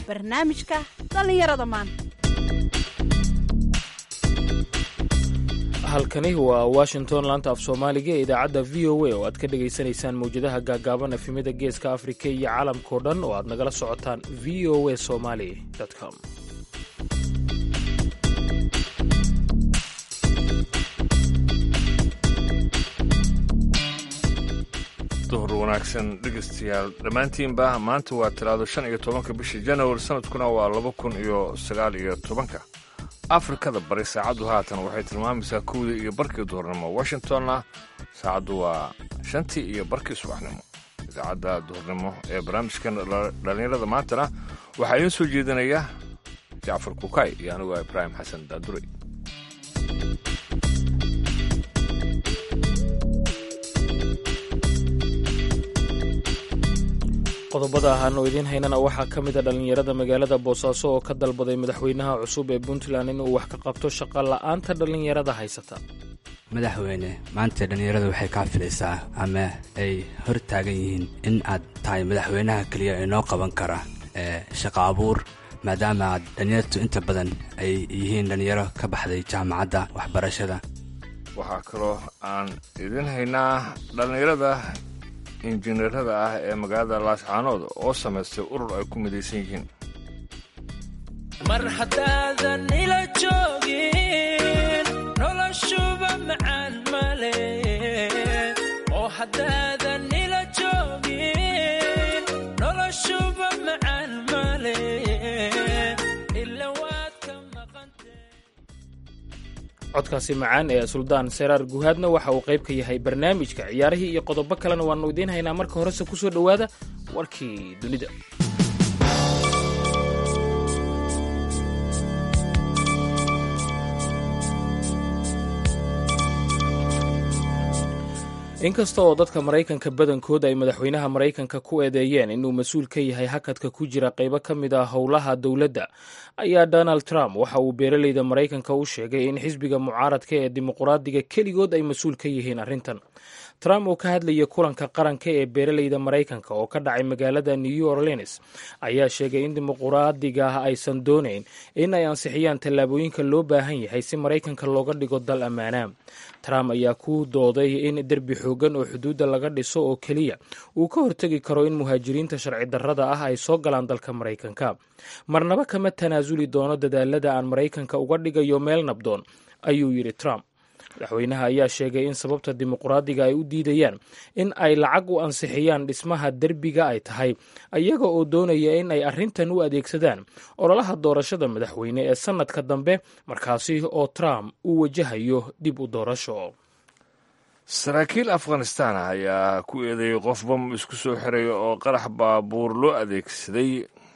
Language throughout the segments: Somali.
barnaamijka dhallinyarada maanta. halkani waa washington laanta af soomaaliga ee idaacadda v o a oo aad ka dhegaysanaysaan mawjadaha gaagaaban efimada geeska afrika iyo caalamkao dhan oo aad nagala socotaan v o a somali com. duhur wanaagsan dhegaystayaal dhammaantiinba maanta waa talaado 15 bisha January sanadkuna waa 2019. afrikada bari saacaddu haatan waxay tilmaamaysaa 1:00 duhurnimo. washingtonna saacaddu waa 5:00 subaxnimo. idaacadda duhurnimo ee barnaamijkan dhalinyarada maantana waxaa idiin soo jeedinaya Jacfar Kukay iyo anigu Ibrahim Xasan Daadure. qodobada ahaanu idiin haynana waxaa ka mid a dhallinyarada magaalada boosaaso oo ka dalbaday madaxweynaha cusub ee puntland inuu wax ka qabto shaqa la'aanta dhallinyarada haysata. madaxweyne maanta dhallinyarada waxay kaa filaysaa ama ay hor taagan yihiin in aad tahay madaxweynaha keliya inoo qaban kara shaqa abuur, maadaama aad dhallinyartu inta badan ay yihiin dhallinyaro ka baxday jaamacadda waxbarashada. waxaa kaloo aan idiin haynaa dhallinyarada injineerada ah ee magaalada laascaanood oo samaystay urur ay ku midaysan yihiin. mar haddaadan ila joogin noloshuba macaan male, oo haddaadan ila joogin noloshuba macaan male, ila waad ka maqantay. codkaasi macaan ee suldaan seraar guhaadna waxa uu qayb ka yahay barnaamijka ciyaarihii iyo qodobo kalena waannu idiin haynaa. marka horese ku soo dhowaada warkii dunida. inkasta oo dadka maraykanka badankooda ay madaxweynaha maraykanka ku eedeeyeen inuu mas-uul ka yahay hakadka ku jira qaybo ka mid ah howlaha dowladda, ayaa donald trump waxa uu beeralayda maraykanka u sheegay in xisbiga mucaaradka ee dimuqraadiga keligood ay mas-uul ka yihiin arrintan. trump oo ka hadlayay kulanka qaranka ee beeralayda maraykanka oo ka dhacay magaalada new orleans ayaa sheegay in dimuqraadiga ah aysan doonayn in ay ansixiyaan tallaabooyinka loo baahan yahay si maraykanka looga dhigo dal ammaana. trump ayaa ku dooday in derbi xoogan oo xuduudda laga dhiso oo keliya uu ka hortegi karo in muhaajiriinta sharci darrada ah ay soo galaan dalka maraykanka. marnaba kama tanaasuli doono dadaalada aan maraykanka uga dhigayo meel nabdoon, ayuu yidhi trump. madaxweynaha ayaa sheegay in sababta dimuqraadiga ay u diidayaan in ay lacag u ansixiyaan dhismaha derbiga ay tahay iyaga oo doonaya in ay arrintan u adeegsadaan ololaha doorashada madaxweyne ee sannadka dambe, markaasi oo trump uu wajahayo dib u doorasho. saraakiil afghanistan ayaa ku eedeeyey qof bam isku soo xiraya oo qarax baabuur loo adeegsaday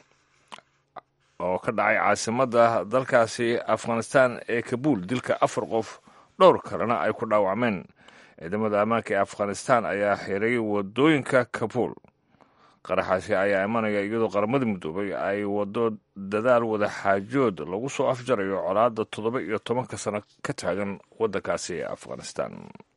oo ka dhacay caasimadda dalkaasi afghanistan ee kabuul, dilka 4 qof, dhowr kalena ay ku dhaawacmeen. ciidamada ammaanka ee afghanistan ayaa xiray wadooyinka kabuul. qaraxaasi ayaa imanaya iyadoo qaramada midoobay ay wado dadaal wada xaajood lagu soo afjarayo colaadda 17 sano ka taagan waddankaasi ee afghanistan.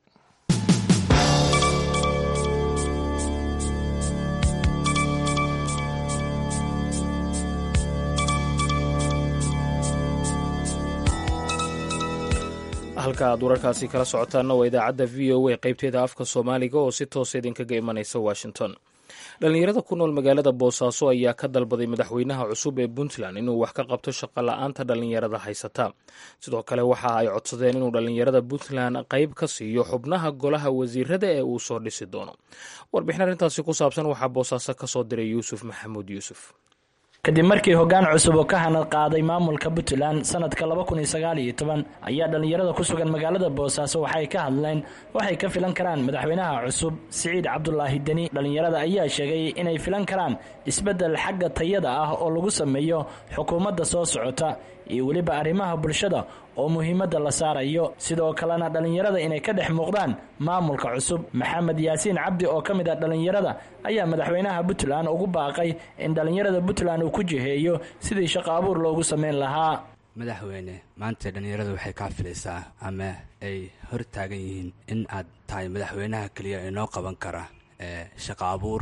halka aad wararkaasi kala socotaanna waa idaacadda v o a qaybteeda afka soomaaliga oo si toosa idinkaga imanaysa washington. dhallinyarada ku nool magaalada boosaaso ayaa ka dalbaday madaxweynaha cusub ee puntland inuu wax ka qabto shaqa la'aanta dhallinyarada haysata. sidoo kale waxa ay codsadeen inuu dhallinyarada puntland qayb ka siiyo xubnaha golaha wasiirada ee uu soo dhisi doono. warbixin arrintaasi ku saabsan waxaa boosaaso ka soo diray yuusuf maxamuud yuusuf. kadib markii hoggaan cusub oo ka hanad qaaday maamulka puntland sanadka 2019 ayaa dhallinyarada ku sugan magaalada boosaaso waxay ka hadleen waxay ka filan karaan madaxweynaha cusub siciid cabdulaahi deni. dhallinyarada ayaa sheegay inay filan karaan isbeddel xagga tayada ah oo lagu sameeyo xukuumadda soo socota iyo weliba arrimaha bulshada oo muhiimadda la saarayo. sidoo kalena dhallinyarada inay ka dhex muuqdaan maamulka cusub. maxamed yaasiin cabdi oo ka mid ah dhallinyarada ayaa madaxweynaha puntland ugu baaqay in dhallinyarada puntland uu ku jiheeyo sidii shaqo abuur loogu samayn lahaa. madaxweyne maanta dhallinyarada waxay kaa filaysaa ama ay hor taagan yihiin in aad tahay madaxweynaha keliya inoo qaban kara shaqa abuur,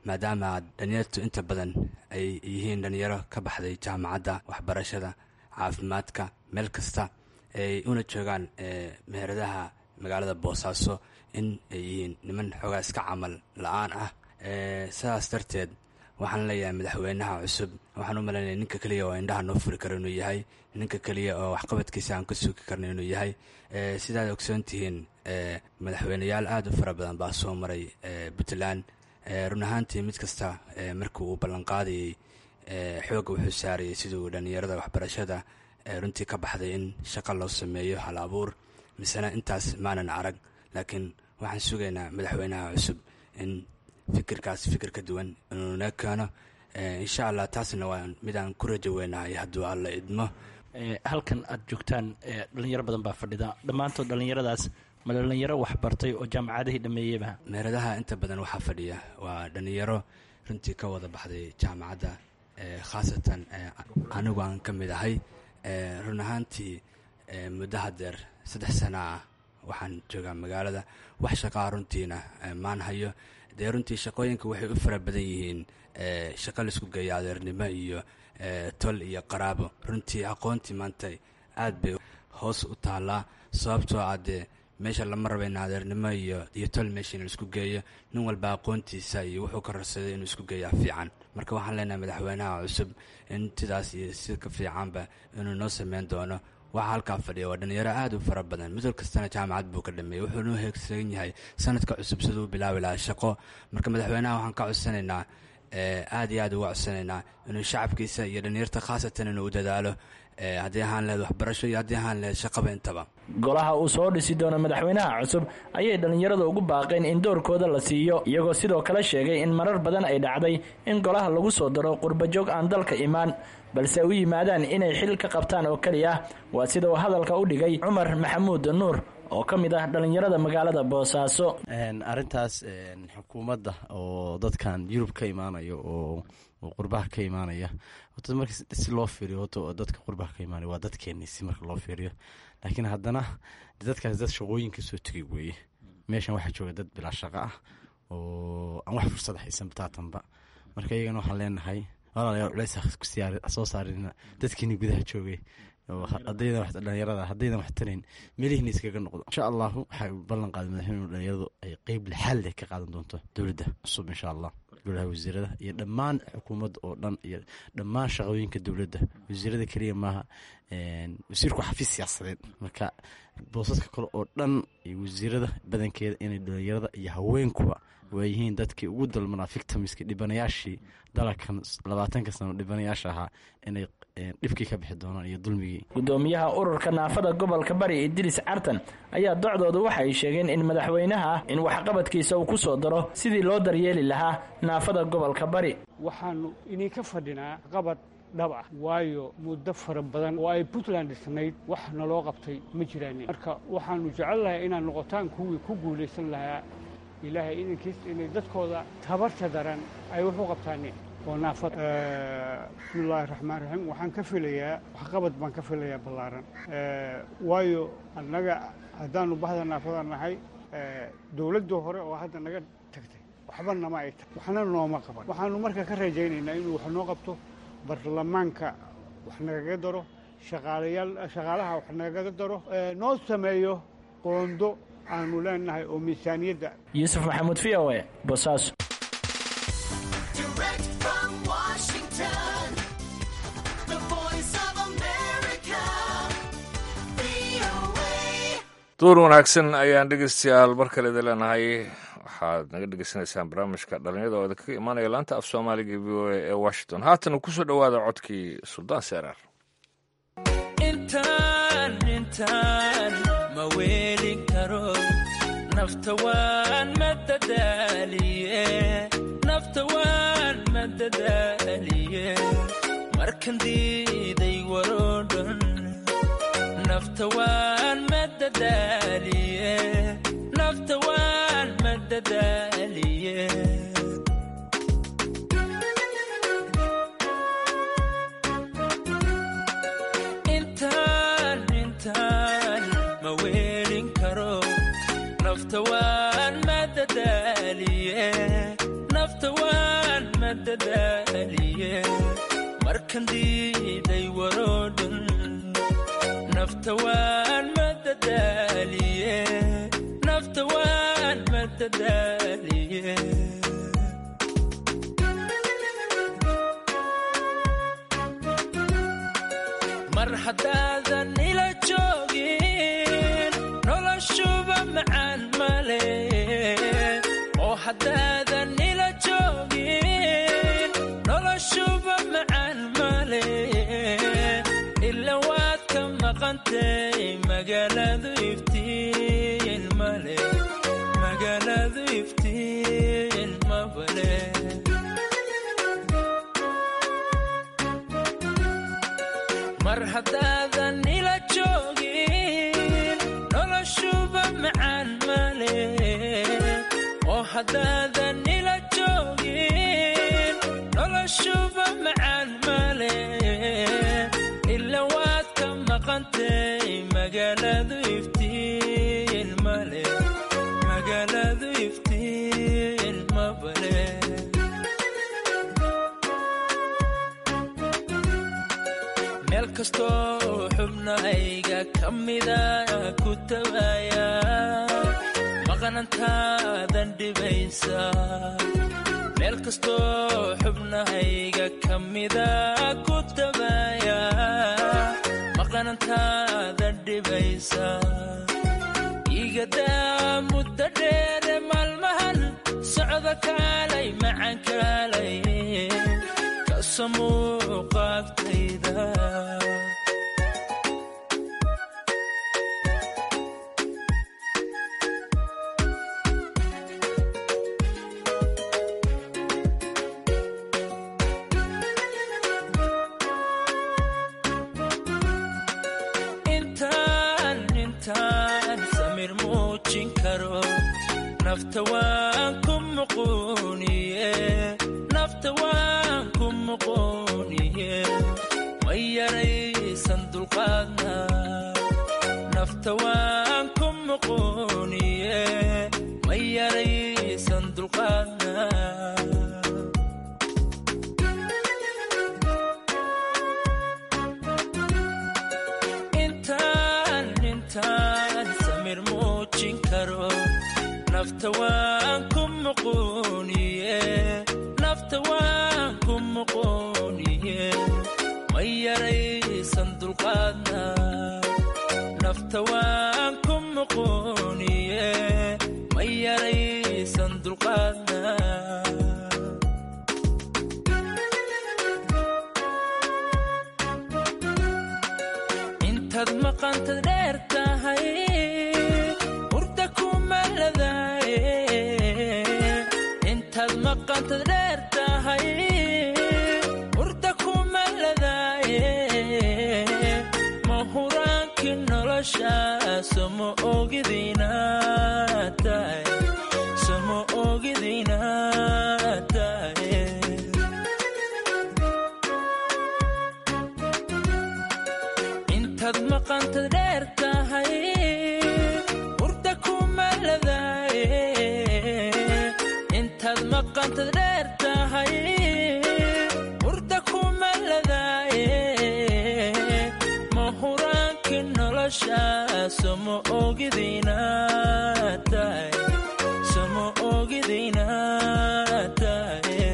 maadaama dhalinyartu inta badan ay yihiin dhalinyaro ka baxday jaamacadda waxbarashada caafimaadka meel kasta ay una joogaan meheradaha magaalada boosaaso in ay yihiin niman xoogaa iska camal la-aan ah. sidaas darteed waxaan leeyahay madaxweynaha cusub waxaan u malaynaya ninka keliya oo indhaha noo furi karo inuu yahay, ninka keliya oo waxqabadkiisa aan ka sugi karno inuu yahay. sidaad ogsoon tihiin madaxweyneyaal aad u fara badan baa soo maray puntland. run ahaantii mid kasta markii uu ballanqaadayey xoogga wuxuu saarayay siduu dhallinyarada waxbarashada runtii ka baxday in shaqo loo sameeyo hal abuur, misena intaas maanan arag. laakiin waxaan sugaynaa madaxweynaha cusub in fikirkaas fikir ka duwan inuu naga keeno insha allah. taasna waa midaan ku rajo weynahay hadduu alla idmo. halkan aad joogtaan dhalinyaro badan baa fadhida, dhammaantood dhallinyaradaas ma dhalinyaro waxbartay oo jaamacadihii dhameeyeyba? meheradaha inta badan waxaa fadhiya waa dhalinyaro runtii ka wada baxday jaamacadda, khaasatan anigu aan ka mid ahay. run ahaantii muddo hadeer 3 sana ah waxaan joogaa magaalada, wax shaqaa runtiina maan hayo. dee runtii shaqooyinka waxay u fara badan yihiin shaqo laisku geeya adeernimo iyo tol iyo qaraabo. runtii aqoontii maanta aad bay hoos u taallaa, sababtoo ah dee meesha lama raba in adeernimo iyo tol meesha in laisku geeyo. nin walba aqoontiisa iyo wuxuu ka rarsaday inuu isku geeyaa fiican. marka waxaan leenahay madaxweynaha cusub in sidaas iyo si ka fiicanba inuu noo sameyn doono. waxaa halkaa fadhiya waa dhalinyaro aad u fara badan, mid wal kastana jaamacad buu ka dhameeyey, wuxuu noo heegsan yahay sanadka cusub siduu bilaabi lahaa shaqo. marka madaxweynaha waxaan ka codsanaynaa aad iyo aad uga codsanaynaa inuu shacabkiisa iyo dhalinyarta khaasatan inuu u dadaalo, haddii ahaan lehed waxbarasho iyo haddii ahaan lehed shaqaba intaba. golaha uu soo dhisi doono madaxweynaha cusub ayay dhallinyarada ugu baaqeen in doorkooda la siiyo, iyagoo sidoo kale sheegay in marar badan ay dhacday in golaha lagu soo daro qurbajoog aan dalka imaan balse u yimaadaan inay xil ka qabtaan oo keliya. waa sida uu hadalka u dhigay Cumar Maxamuud Nuur oo ka mid ah dhallinyarada magaalada Boosaaso. arrintaas xukuumadda oo dadkan Yurub ka imaanayo oo qurbaha ka imaanaya horta marka si loo fiiriyo horta dadka qurbaha ka imaanaya waa dadkeennii si marka loo fiiriyo, laakiin haddana dadkaas dad shaqooyinka soo tegay weeye. meeshan waxaa jooga dad bilaa shaqo ah oo aan wax fursad haysan bataatanba. marka iyagana waxaan leenahay walaalayaal culays soo saarina dadkiini gudaha joogay oo dhalinyarada haddaydan wax tarayn meelihiina iskaga noqdo. insha allahu waxay ballan qaaday madaxweynuhu dhalinyaradu ay qeyb lixaal leh ka qaadan doonto dowladda cusub insha allah, golaha wasiirada iyo dhammaan xukuumadda oo dhan iyo dhammaan shaqooyinka dowladda. wasiirada keliya maaha, wasiirku xafiis siyaasadeed. marka boosaska kale oo dhan iyo wasiirada badankeeda inay dhalinyarada iyo haweenkuba waa yihiin dadkii ugu dalmanaa victimska dhibanayaashii dalalkan 20 sano dhibanayaasha ahaa inay dhibkii ka bixi doonaan iyo dulmigii. gudoomiyaha ururka naafada gobolka bari Idris Cartan ayaa docdooda waxay sheegeen in madaxweynaha in waxqabadkiisa uu ku soo daro sidii loo daryeeli lahaa naafada gobolka bari. waxaanu idinka fadhinaa qabad dhab ah, waayo muddo fara badan oo ay Puntland dhisnayd wax naloo qabtay ma jiraan. marka waxaanu jecelnahay inaan noqotaan kuwii ku guulaysan lahaa ilaahay idinkiis inay dadkooda tabarta daran ay wax u qabtaan oo naafad. bismillaahi raxmaan raxiim. waxaan ka filayaa waxqabad baan ka filayaa ballaaran, waayo annaga haddaanu bahda naafada nahay dowladda hore oo hadda naga tagtay waxba nama ay tahay, waxna nooma qaban. waxaanu marka ka rajaynaynaa inuu wax noo qabto, baarlamaanka wax nagaga daro, shaqaalaha wax nagaga daro, noo sameeyo qoondo aanu leenahay oo miisaaniyadda. Yuusuf Maxamuud VOA Boosaaso. duur wanaagsan ayaan dhegeystayaal mar kale idin leenahay. waxaad naga dhegeysanaysaan barnaamijka dhalinyarada oo idinkaga imaanaya laanta af soomaaliga v o a ee washington. haatan kusoo dhowaada codkii suldaan seeraar. intaan ma weelin karo nafta waan madadaaliye markan diiday waroo dhan nafta waan madadaaliye intaan ma weelin karo nafta waan madadaaliye nafta waan madadaaliye markan diiday waroo dhan nafta waan madadaaliye nafta waan madadaaliye mar haddaadan ila joogin noloshuba macaan male oo haddaadan ila joogin noloshuba macaan male ila waad ka maqantay magaaladu iftiin male magaaladu iftiin mabale mar haddaadan ila joogin noloshuba macaan male oo haddaadan ila joogin noloshuba macaan male ila waad ka maqantay magaaladu iftiin male magaaladu iftiin mabale meel kastoo xubnahayga ka mida ku tawaaya maqnantaadan dhibaysa meel kastoo xubnahayga ka mida ku tawaaya maqnantaadan dhibaysa igadaa muddo dheere maalmahan socda kaalay macan kaalay muuqaagtayda intaan samir muujin karo nafta waan ku muquuniye nafta waan ku muquuniye ma yaraysan dulqaadna nafta waan ku muquuniye ma yaraysan dulqaadna intaan samir muujin karo nafta waan ku muquuniye nafta waan ku muquuniye ma yaraysan dulqaadna nafta waan ku muquuniye ma yaraysan dulqaadna intaad maqantad dheer tahay hurda kuma ladaaye intaad maqantad dheer tahay hurda kuma ladaaye ma huraankii nolosha somo ogidina tahay somo ogidina tahay intaad maqantad dheer tahay hurda kuma ladaaye intaad maqantad dheer tahay hurda kuma ladaaye ma huraankii nolosha somo ogidina tahay somo ogidina tahay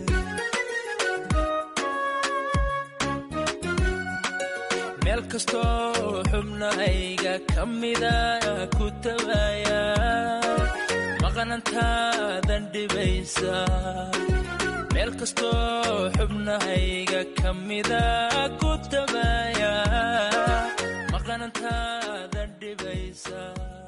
meel kastoo xubnahayga ka mida ku tawaaya maqnantaadan dhibaysa meel kastoo xubnahayga ka mida ku tawaaya maqnantaadan dhibaysa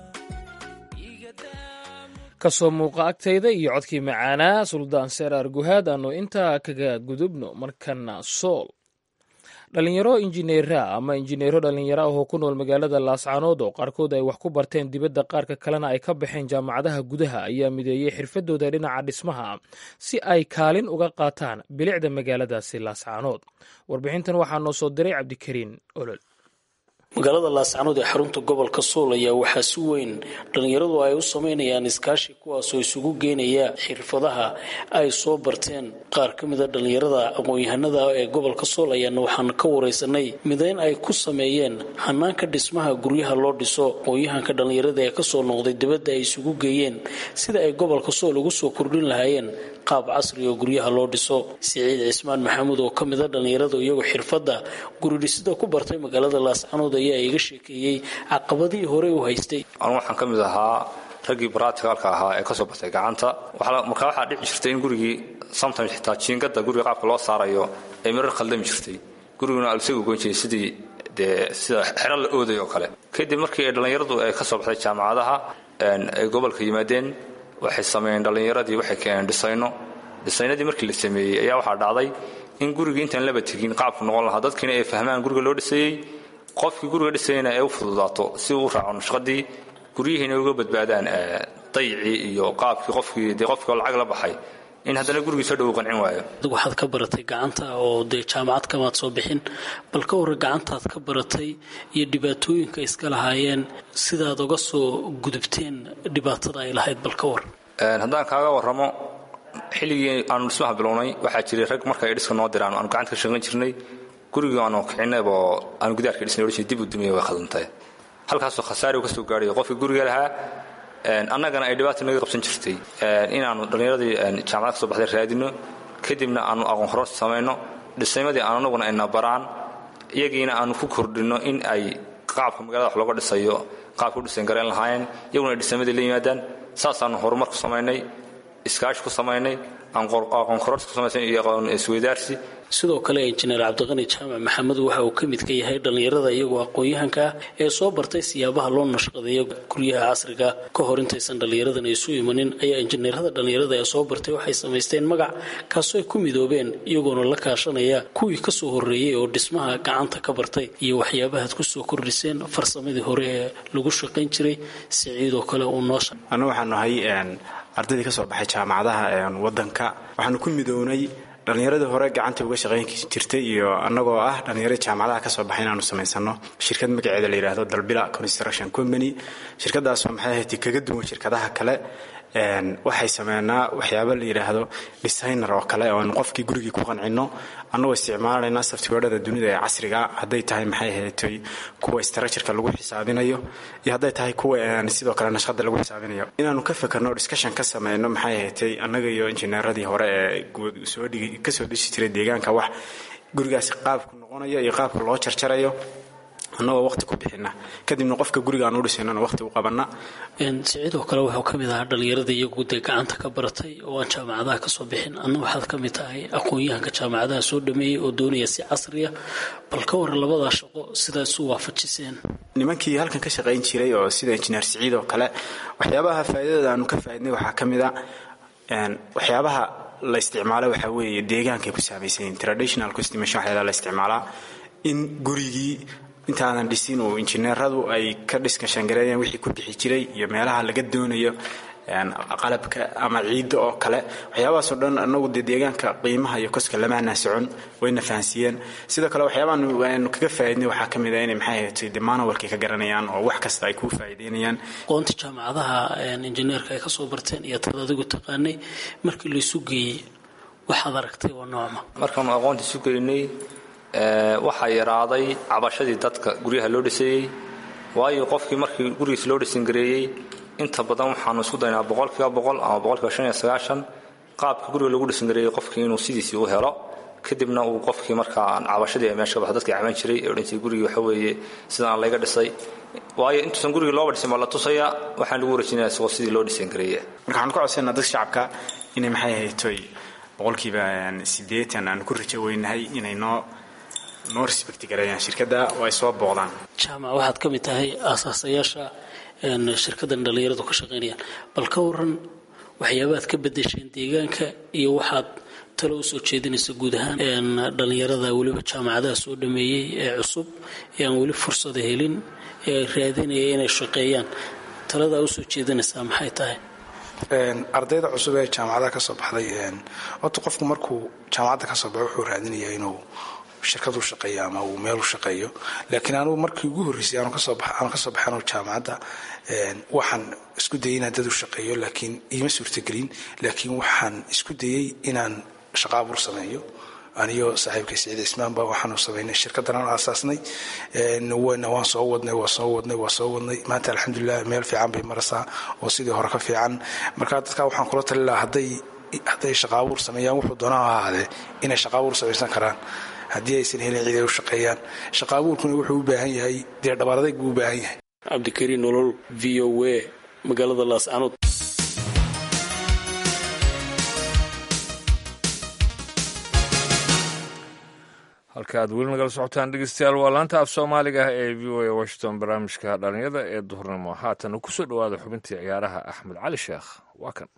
kasoo muuqa agtayda iyo codkii macaanaa suldaan seeraar guhaad aanu intaa kaga gudubno markana sool dhalinyaro injineera ama injineero dhalinyaro ah oo ku nool magaalada laascaanood oo qaarkood ay wax ku barteen dibadda qaarka kalena ay ka baxeen jaamacadaha gudaha ayaa mideeyey xirfadooda dhinaca dhismaha si ay kaalin uga qaataan bilicda magaaladaasi laascaanood warbixintan waxaa noo soo diray cabdikariin olol magaalada laascanood ee xarunta gobolka sool ayaa waxaa si weyn dhallinyaradu ay u sameynayaan iskaashi kuwaasoo isugu geenaya xirfadaha ay soo barteen. qaar ka mida dhallinyarada aqoon-yahanada ee gobolka sool ayaana waxaan ka wareysanay midayn ay ku sameeyeen hanaanka dhismaha guryaha loo dhiso. aqoon-yahanka dhallinyarada ee kasoo noqday dibadda ay isugu geeyeen sida ay gobolka sool ugu soo kordhin lahaayeen qaab casri oo guryaha loo dhiso. Siciid Cismaan Maxamuud oo ka mida dhallinyarada iyagoo xirfadda guridhisida ku bartay magaalada laascanood ayaa iga sheekeeyey caqabadii hore u haystay. anu waxaan ka mid ahaa raggii baraaticalka ahaa ee kasoo bartay gacanta. markaa waxaa dhici jirtay in gurigii sometimes xitaa jiingada guriga qaabka loo saarayo ay marar khaldami jirtay. guriguna alsagu goyn jiray sida xero la ooday oo kale. kadib markii ay dhallinyaradu ay kasoo baxday jaamacadaha ay gobolka yimaadeen waxay sameeyeen dhallinyaradii waxay keeneen dhisaynadii markii la sameeyey ayaa waxaa dhacday in gurigii intaan laba tegin qaabku noqon lahaa dadkiina ay fahmaan guriga loo dhisayey, qofkii guriga dhisayna ay u fududaato si uu raaco nashqadii, guryihiina uga badbaadaan dayicii iyo qaabkii qofkii lacag la baxay in haddana gurigiisa dhow qancin waayo. waxaad ka baratay gacanta oo dee jaamacad kamaad soo bixin, bal ka warra gacantaad ka baratay iyo dhibaatooyinka iska lahaayeen sidaad uga soo gudubteen dhibaatada ay lahayd, bal ka war. haddaan kaaga warramo xilligii aanu dhismaha bilownay waxaa jiray rag marka ay dhiska noo diraan aanu gacanta ka shaqayn jirnay. gurigii aanu kicinaybo aanu gudaarka dhisnay odhan jirnay dib u dumiya way khaldantay. halkaasoo khasaari u ka soo gaadhay qofkii guriga lahaa, annagana ay dhibaato naga qabsan jirtay inaannu dhallinyaradii jaamacad ka soo baxday raadino, kadibna aanu aqoon hororsi samayno, dhisaymadii aan anaguna ayna baraan, iyagiina aanu ku kordhinno in ay qaabka magaalada wax looga dhisayo qaabka u dhisayn garayn lahaayeen, iyaguna ay dhisaymadii la yimaadaan. saasaannu horumar ku samaynay, iskaashi ku samaynay, aqoon kororsi ku samaysan iyo aqoon isweydaarsi. sidoo kale injineer cabdiqani jaamac maxamed waxa uu ka mid ka yahay dhallinyarada iyagoo aqoon-yahanka ah ee soo bartay siyaabaha loo nashqadeeyo guryaha casriga. ka hor intaysan dhallinyaradan isu imanin ayaa injineerada dhallinyarada ee soo bartay waxay samaysteen magac kaasoo ay ku midoobeen iyagoona la kaashanaya kuwii kasoo horreeyey oo dhismaha gacanta ka bartay iyo waxyaabahaad ku soo kordhiseen farsamadii hore ee lagu shaqayn jiray. siciidoo kale uu noo annu waxaan nahay ardaydii ka soo baxay jaamacadaha waddanka. waxaanu ku midownay dhallinyaradii hore gacanta uga shaqayn jirtay iyo annagoo ah dhallinyaradii jaamacadaha ka soo baxay inaanu samaysano shirkad magaceeda la yidhaahdo Dalbila Construction Company. shirkadaasoo maxay ahayd kaga duwan shirkadaha kale. waxay sameynaa waxyaabo la yidhaahdo designer oo kale oo aan qofkii gurigii ku qancino annagoo isticmaalayna softwareda dunida ee casriga, hadday tahay maxay ahayd kuwa structureka lagu xisaabinayo iyo hadday tahay kuwa sidoo kale nashqada lagu xisaabinayo. inaanu ka fekerno discussion ka sameyno maxay ahayd annaga iyo injineeradii hore ee kasoo dhisi jiray deegaanka wax gurigaasi qaabku noqonayo iyo qaabka loo jarjarayo annagoo waqti ku bixina, kadibna qofka guriga aan u dhisaynana waqti u qabana. siciidoo kale wuxuu ka mid ahaa dhallinyarada iyagu dee gacanta ka baratay oo aan jaamacadaha ka soo bixin. adna waxaad ka mid tahay aqoon-yahanka jaamacadaha soo dhameeyey oo doonaya si casriya, bal ka warran labadaa shaqo sidaa isu waafajiseen. nimankii halkan ka shaqayn jiray oo sida injineer Siciid oo kale waxyaabaha faa'iidada aanu ka faa'iidnay waxaa ka mid a waxyaabaha la isticmaalo waxaa weeye deegaanka ku saamaysan traditional customation waxyaalaha la isticmaalaa in gurigii intaanan dhisin oo injineeradu ay ka dhiskashan gareeyeen wixii ku bixi jiray iyo meelaha laga doonayo qalabka ama ciidda oo kale. waxyaabahaasoo dhan annagu dee deegaanka qiimaha iyo koska lamaana socon wayna fahansiiyeen. sidoo kale waxyaabaanu kaga faa'iidnay waxaa ka mid ah inay maxay ahayd demaanawalkay ka garanayaan oo wax kasta ay ku faa'iideynayaan. aqoonta jaamacadaha injineerka ay ka soo barteen iyo tad adigu taqaanay markii la isu geeyey waxaad aragtay waa noocma. markaanu aqoonta isu geynay waxaa yaraaday cabashadii dadka guryaha loo dhisayey, waayo qofkii markii gurigiis loo dhisan gareeyey inta badan waxaanu isku daynaa 100% ama 95% qaabka guriga lagu dhisan gareeyey qofkii inuu sidiisii u helo, kadibna uu qofkii markaa cabashadii ay meesha ka baxdo dadkii caban jiray ee dhintay gurigii waxa weeye sidaan layga dhisay, waayo intuusan gurigii looba dhisin baa la tusaya waxaan lagu warajinayaa isagoo sidii loo dhisan gareeyey. marka waxaan ku codsanaa dadka shacabka inay maxay ahayd 80% aan ku rajo weynahay inay noo respect gareeyaan shirkadda oo ay soo booqdaan. jaamac waxaad ka mid tahay aasaasayaasha shirkaddan dhallinyaradu ka shaqaynayaan, bal ka warran waxyaabaad ka bedesheen deegaanka iyo waxaad talo u soo jeedinaysa guud ahaan dhallinyarada weliba jaamacadaha soo dhameeyey ee cusub ee aan weli fursada helin ee ay raadinaya inay shaqeeyaan. taladaa u soo jeedinaysaa maxay tahay? ardayda cusub ee jaamacadaha ka soo baxday horta qofku markuu jaamacadda ka soo baxo wuxuu raadinayaa inuu shirkad u shaqeeyo ama uu meel u shaqeeyo. laakiin anugu markii ugu horreysay aan ka soo baxano jaamacadda waxaan isku dayay inaan dad u shaqeeyo, laakiin iima suurtagelin. laakiin waxaan isku dayey inaan shaqo abuur sameeyo. aniyo saaxiibkay Siciid Ismaan baa waxaanu samaynay shirkaddan aan aasaasnay. waan soo wadnay maanta alxamdulilah meel fiican bay maraysaa oo sidii hore ka fiican. marka dadka waxaan kula tali lahaa hadday shaqo abuur sameeyaan wuxuu doonaa ha ahaadee inay shaqo abuur samaysan karaan haddii aysan helin cid ay u shaqeeyaan. shaqo abuurkuna wuxuu u baahan yahay dee dhabar adayg buu u baahan yahay. cabdikariin nolol, v o a, magaalada Laascanood. halka aad weli nagala socotaan dhegeystayaal waa laanta af soomaaliga ee v o a washington, barnaamijka dhalinyada ee duhurnimo. haatan ku soo dhowaada xubintii ciyaaraha. axmed cali sheekh waa kan.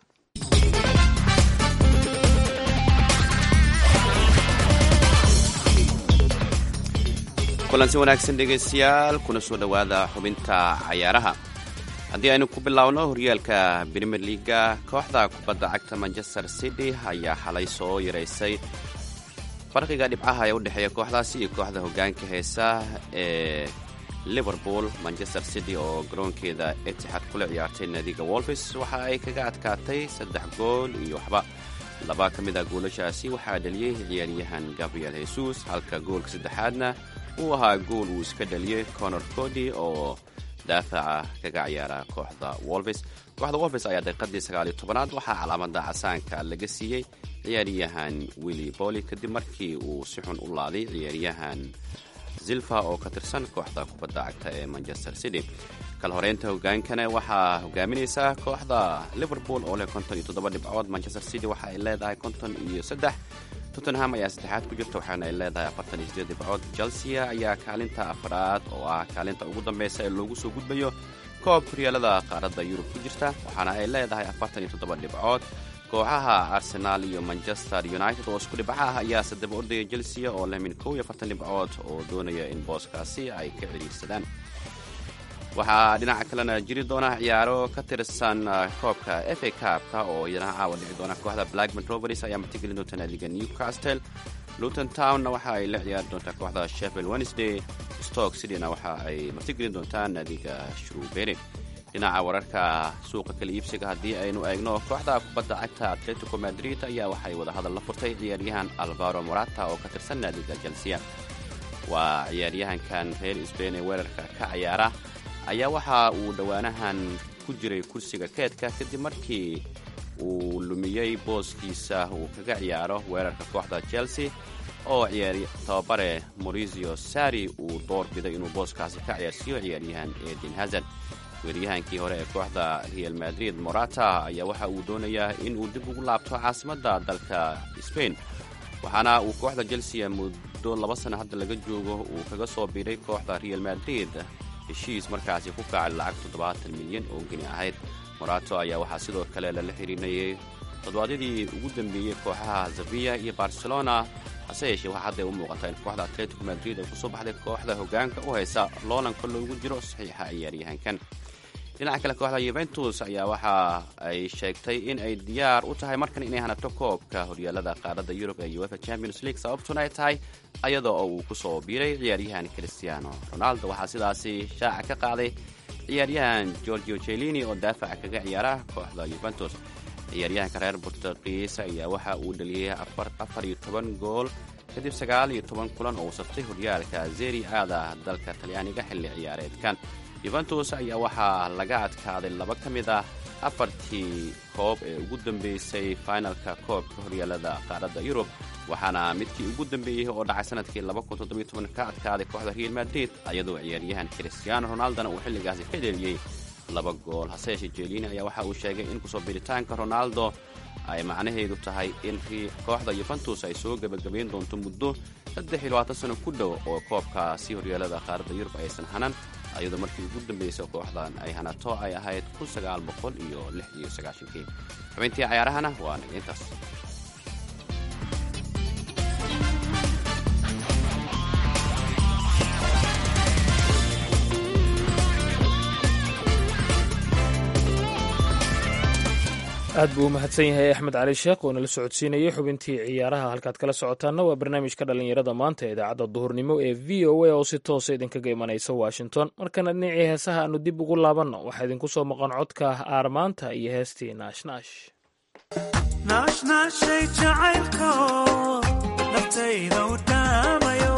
kulansi wanaagsan dhegaystayaal, kuna soo dhowaada xubinta cayaaraha. haddii aynu ku bilaabno horyaalka Premier Leaga, kooxda kubadda cagta Manchester City ayaa xalay soo yaraysay farqiga dhibcaha ee u dhexeeya kooxdaasi iyo kooxda hoggaanka heesa ee Liverpool. Manchester City oo garoonkeeda Etihad kula ciyaartay naadiga Wolves waxa ay kaga adkaatay 3 gool iyo waxba. laba ka mid ah goolashaasi waxaa dhaliyey ciyaaryahan Gabriel Jesus, halka goolka saddexaadna uu ahaa gool uu iska dhaliyey Connor Cody oo daafaca kaga ciyaara kooxda Wolves. kooxda Wolves ayaa daqiiqadii 19aad waxaa calaamada casaanka laga siiyey ciyaaryahan Willy Bolly kadib markii uu si xun u laaday ciyaaryahan Zilfa oo ka tirsan kooxda kubadda cagta ee Manchester City. kala horeynta hogaankana waxaa hogaaminaysa kooxda Liverpool oo leh 57 dhibcood. Manchester City waxa ay leedahay 53. Tottenham ayaa saddexaad ku jirta waxaana ay leedahay 48 dhibcood. Chelsea ayaa kaalinta afraad oo ah kaalinta ugu dambeysa ee loogu soo gudbayo koobka horyaalada qaaradda Yurub ku jirta waxaana ay leedahay 47 dhibcood. kooxaha Arsenal iyo Manchester United oo isku dhibcaha ah ayaa sadaba ordaya Chelsea oo leh 41 dhibcood oo doonaya in booskaasi ay ka ciriirsadaan. waxaa dhinaca kalena jiri doona ciyaaro ka tirsan koobka FA Cup-ka oo iyana caawa dhici doona. kooxda Blackburn Rovers ayaa martigelin doonta naadiga Newcastle. Luton Town waxa ay la ciyaari doontaa kooxda Sheffield Wednesday. Stoke City-na waxa ay martigelin doontaa naadiga Shrewsbury. dhinaca wararka suuqa kala iibsiga haddii aynu eegno, kooxda kubadda cagta Atletico Madrid ayaa waxay wada hadal la furtay ciyaaryahan Alvaro Morata oo ka tirsan naadiga Chelsea. waa ciyaaryahankan reer Spain ee weerarka ka ciyaara ayaa waxa uu dhowaanahan ku jiray kursiga keedka kadib markii uu lumiyey booskiisa uu kaga ciyaaro weerarka kooxda Chelsea oo tababare Maurizio Sarri uu doorbiday inuu booskaasi ka ciyaarsiiyo ciyaaryahan Eden Hazard. weeraryahankii hore ee kooxda Real Madrid Morata ayaa waxa uu doonayaa in uu dib ugu laabto caasimadda dalka Spain, waxaana uu kooxda Chelsea muddo 2 sano hadda laga joogo uu kaga soo biiray kooxda Real Madrid heshiis markaasi ku kacay lacag 70 milyan oo gini ahayd. Morata ayaa waxaa sidoo kale lala xiriirinayay toddobaadadii ugu dambeeyey kooxaha Sevilla iyo Barcelona, hase yeeshee waxaa hadda u muuqata in kooxda Atletico Madrid ay kusoo baxday kooxda hoggaanka u haysa loolanka loogu jiro saxiixa ciyaaryahankan. dhinaca kale kooxda Juventus ayaa waxa ay sheegtay in ay diyaar u tahay markan inay hanato koobka horyaalada qaaradda Yurub ee UEFA Champions League, sababtuna ay tahay ayadoo uu ku soo biiray ciyaaryahan Cristiano Ronaldo. waxaa sidaasi shaaca ka qaaday ciyaaryahan Giorgio Chiellini oo daafaca kaga ciyaara kooxda Juventus. ciyaaryahanka reer Portugiis ayaa waxa uu dhaliyay 14 gool kadib 19 kulan oo uu saftay horyaalka Serie A-da dalka Talyaaniga xilli ciyaareedkan. Juventus ayaa waxaa laga adkaaday 2 ka mid ah 4 koob ee ugu dambeysay finalka koobka horyaalada qaaradda Yurub, waxaana midkii ugu dambeeyey oo dhacay sanadkii 2017 ka adkaaday kooxda Real Madrid ayadoo ciyaaryahan Cristiano Ronaldo uu xilligaasi ka dhaliyay 2 gool. hase yeeshee Chiellini ayaa waxa uu sheegay in kusoo biiritaanka Ronaldo ay macnaheedu tahay in kooxda Juventus ay soo gabagabayn doonto muddo 23 sano ku dhow oo koobkaasi horyaalada qaaradda Yurub aysan hanan, ayadoo markii ugu dambeysay kooxdan ay hanato ay ahayd 1996. xubintii ciyaarahana waa naga intaas. aad buu u mahadsan yahay axmed cali sheekh oo nala socodsiinayay xubintii ciyaaraha. halkaad kala socotaanna waa barnaamijka dhallinyarada maanta ee idaacadda duhurnimo ee v o a oo si toosa idinkaga imanaysa washington. markana dhinacii heesaha aanu dib ugu laabanno waxaa idinku soo maqan codka aarmaanta iyo heestii naashnash. naashnaashay jacaylko naftayda u dhaamayo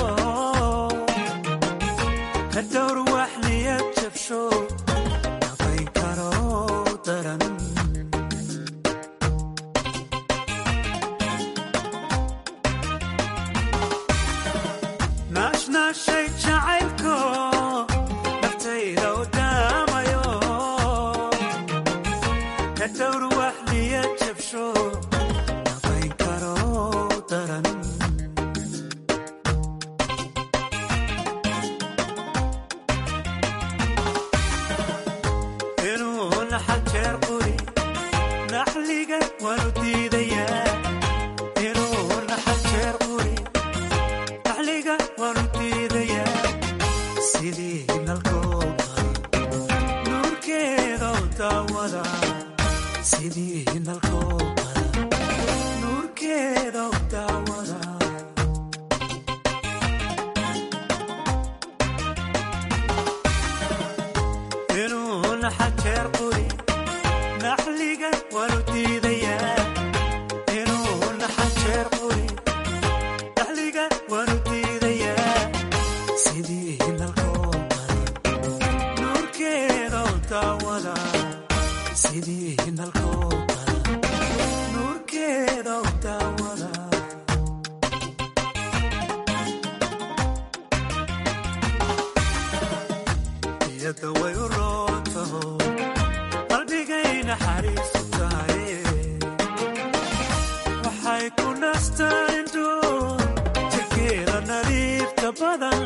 ka dhowr wax niyad jabsho nafayn karo daran naashnaashay jacaylko naftayda u dhaamayo ka dhowr wax niyad jabsho nafayn karo daran inuu naxal jeer quri naxliga waanu diidayaa inuu naxal jeer quri naxliga waanu diidayaa sidii nalkooda nuurkeeda u daawada sidii nalkooda nuurkeeda u daawada inuu naxal jeer quri naxliga waanu diidayaa inuu naxal jeer quri naxliga waanu diidayaa sidii nalkooda nuurkeeda u daawada sidii nalkooda nuurkeeda u daawada iyada way u roontaho qalbigay naxariisu tahay waxay ku nastaan indhoo jirkeeda nadiifta badan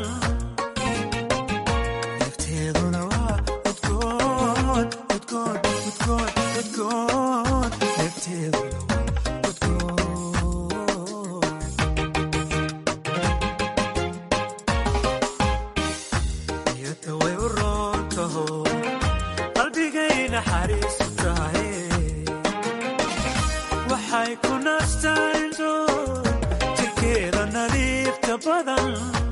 nafteeduna waa udgoon udgoon udgoon udgoon nafteeduna waa udgoon iyada way u roontaho qalbigay naxariisu tahay waxay ku nastaan indhoo jirkeeda nadiifta badan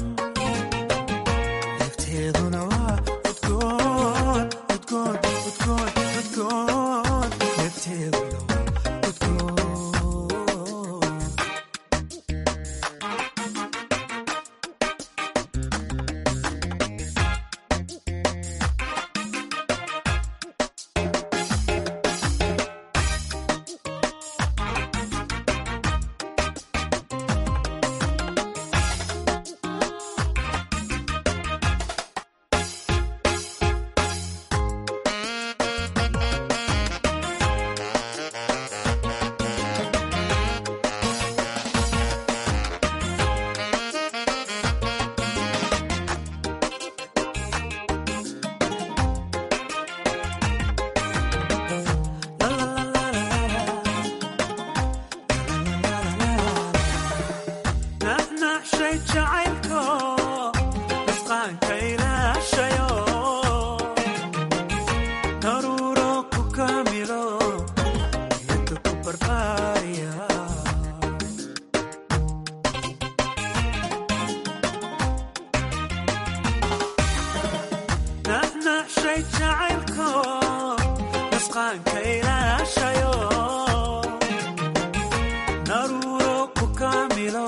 nafteeduna waa udgoon udgoon udgoon udgoon nafteeduna waa udgoon naxnaxshay jacaylko nusqaanka ilaashayo daruuro ku kamilo niyada ku barbaariya naxnaxshay jacaylko nusqaanka ilaashayo daruuro ku kamilo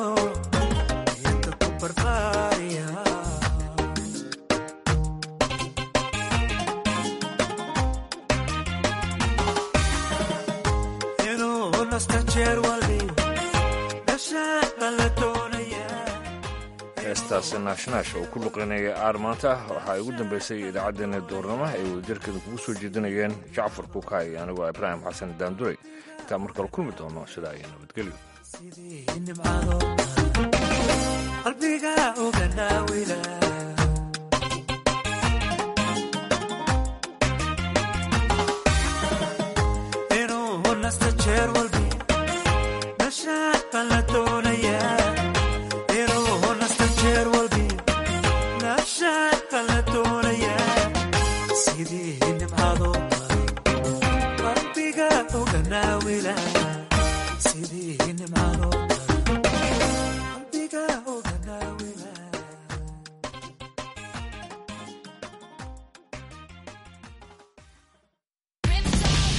inuu nasta jeer walbi dhashaqa la doonayaa. heestaasi naashnaasha uu ku luqeynaya aarmaanta waxaa ugu dambeysay idaacaddeenna duurnimo ay wadajarkeeda kugu soo jeedinayeen jacfar kukaay anigoo ibraahim xasan daanduray intaa markale kulmi doono sidaa iyo nabadgelyo sidii nimcado qalbiga uga naawila inuu nasta jeer walbi nashaqa la doonayaa inuu nasta jeer walbi nashaqa la doonayaa sidii nimcado qalbiga uga naawila sidii nimcano